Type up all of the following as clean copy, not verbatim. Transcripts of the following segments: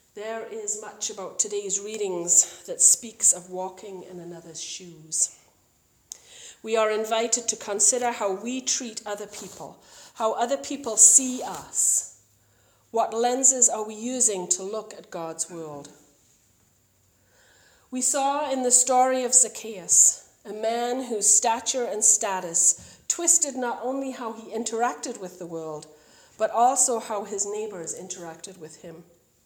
There is much about today's readings that speaks of walking in another's shoes. We are invited to consider how we treat other people, how other people see us. What lenses are we using to look at God's world? We saw in the story of Zacchaeus, a man whose stature and status twisted not only how he interacted with the world, but also how his neighbors interacted with him.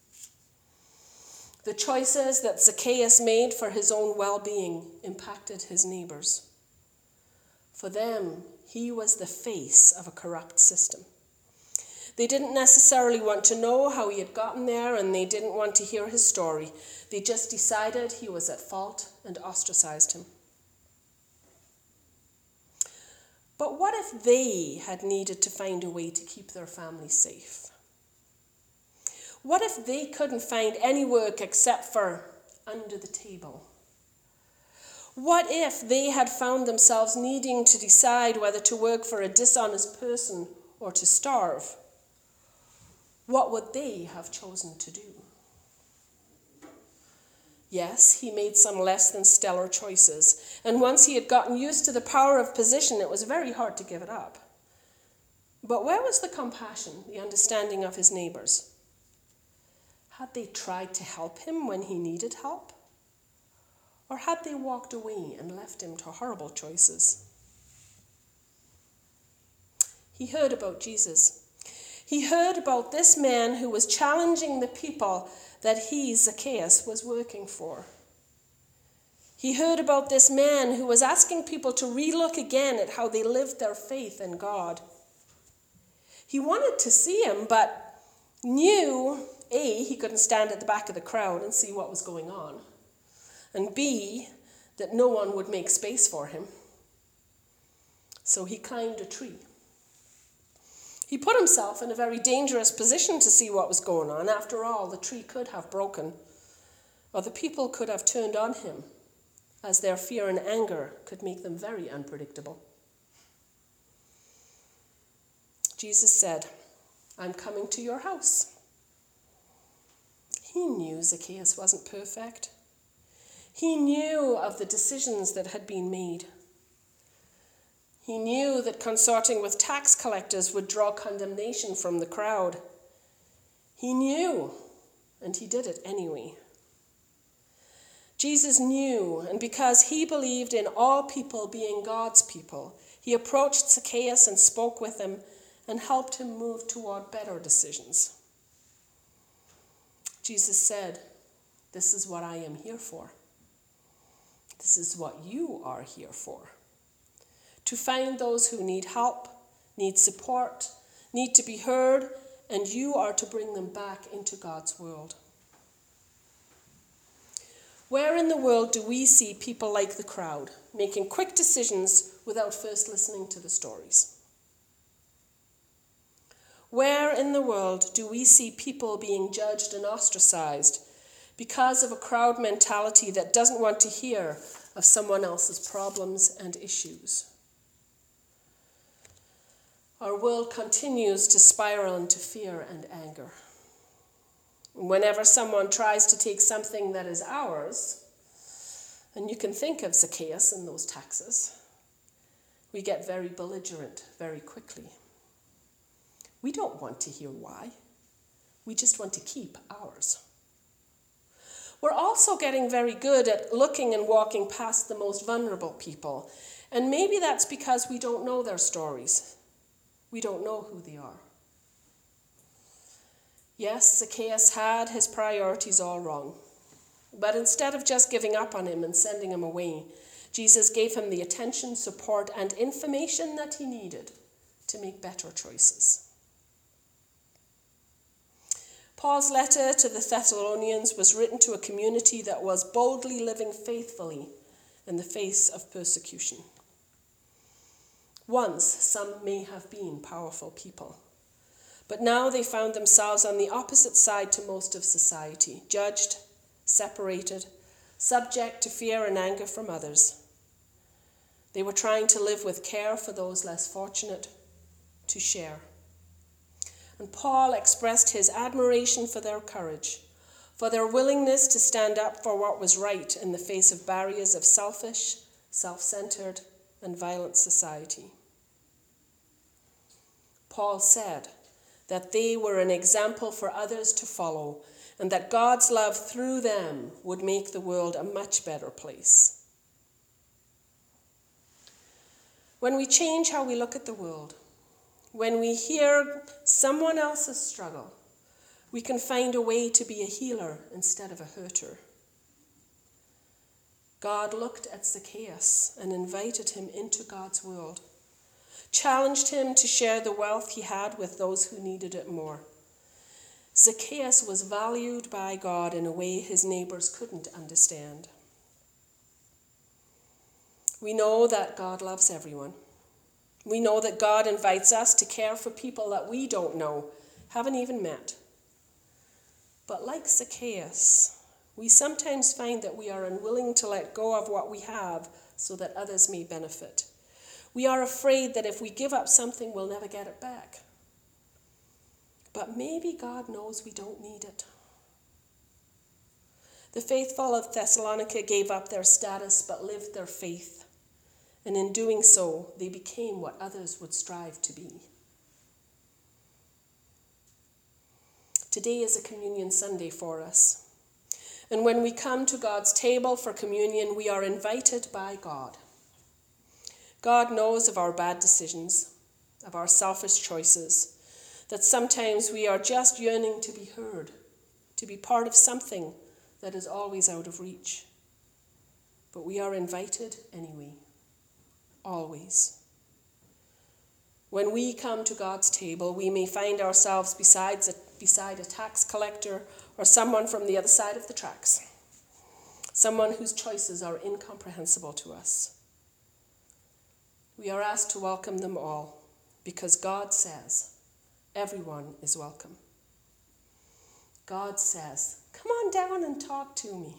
The choices that Zacchaeus made for his own well-being impacted his neighbors. For them, he was the face of a corrupt system. They didn't necessarily want to know how he had gotten there, and they didn't want to hear his story. They just decided he was at fault and ostracized him. But what if they had needed to find a way to keep their family safe? What if they couldn't find any work except for under the table? What if they had found themselves needing to decide whether to work for a dishonest person or to starve? What would they have chosen to do? Yes, he made some less than stellar choices, and once he had gotten used to the power of position, it was very hard to give it up. But where was the compassion, the understanding of his neighbors? Had they tried to help him when he needed help? Or had they walked away and left him to horrible choices? He heard about Jesus. He heard about this man who was challenging the people that he, Zacchaeus, was working for. He heard about this man who was asking people to relook again at how they lived their faith in God. He wanted to see him, but knew, A, he couldn't stand at the back of the crowd and see what was going on, and B, that no one would make space for him. So he climbed a tree. He put himself in a very dangerous position to see what was going on. After all, the tree could have broken, or the people could have turned on him, as their fear and anger could make them very unpredictable. Jesus said, "I'm coming to your house." He knew Zacchaeus wasn't perfect. He knew of the decisions that had been made. He knew that consorting with tax collectors would draw condemnation from the crowd. He knew, and he did it anyway. Jesus knew, and because he believed in all people being God's people, he approached Zacchaeus and spoke with him and helped him move toward better decisions. Jesus said, "This is what I am here for. This is what you are here for. To find those who need help, need support, need to be heard, and you are to bring them back into God's world." Where in the world do we see people like the crowd, making quick decisions without first listening to the stories? Where in the world do we see people being judged and ostracized because of a crowd mentality that doesn't want to hear of someone else's problems and issues? Our world continues to spiral into fear and anger. Whenever someone tries to take something that is ours, and you can think of Zacchaeus and those taxes, we get very belligerent very quickly. We don't want to hear why. We just want to keep ours. We're also getting very good at looking and walking past the most vulnerable people, and maybe that's because we don't know their stories. We don't know who they are. Yes, Zacchaeus had his priorities all wrong. But instead of just giving up on him and sending him away, Jesus gave him the attention, support, and information that he needed to make better choices. Paul's letter to the Thessalonians was written to a community that was boldly living faithfully in the face of persecution. Once, some may have been powerful people, but now they found themselves on the opposite side to most of society, judged, separated, subject to fear and anger from others. They were trying to live with care for those less fortunate, to share. And Paul expressed his admiration for their courage, for their willingness to stand up for what was right in the face of barriers of selfish, self-centered, and violent society. Paul said that they were an example for others to follow, and that God's love through them would make the world a much better place. When we change how we look at the world, when we hear someone else's struggle, we can find a way to be a healer instead of a hurter. God looked at Zacchaeus and invited him into God's world, challenged him to share the wealth he had with those who needed it more. Zacchaeus was valued by God in a way his neighbors couldn't understand. We know that God loves everyone. We know that God invites us to care for people that we don't know, haven't even met. But like Zacchaeus, we sometimes find that we are unwilling to let go of what we have so that others may benefit. We are afraid that if we give up something, we'll never get it back. But maybe God knows we don't need it. The faithful of Thessalonica gave up their status but lived their faith. And in doing so, they became what others would strive to be. Today is a communion Sunday for us. And when we come to God's table for communion, we are invited by God. God knows of our bad decisions, of our selfish choices, that sometimes we are just yearning to be heard, to be part of something that is always out of reach. But we are invited anyway, always. When we come to God's table, we may find ourselves beside a tax collector or someone from the other side of the tracks, someone whose choices are incomprehensible to us. We are asked to welcome them all because God says everyone is welcome. God says, come on down and talk to me.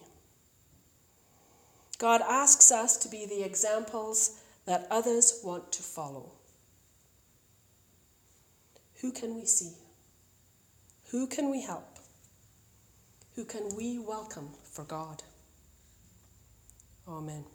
God asks us to be the examples that others want to follow. Who can we see? Who can we help? Who can we welcome for God? Amen.